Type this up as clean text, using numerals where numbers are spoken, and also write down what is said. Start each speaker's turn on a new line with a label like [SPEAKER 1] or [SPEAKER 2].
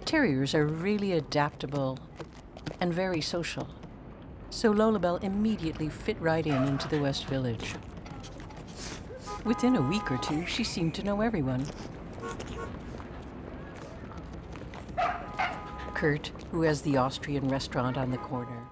[SPEAKER 1] Terriers are really adaptable and very social, so Lolabelle immediately fit right into the West Village. Within a week or two, she seemed to know everyone. Kurt, who has the Austrian restaurant on the corner,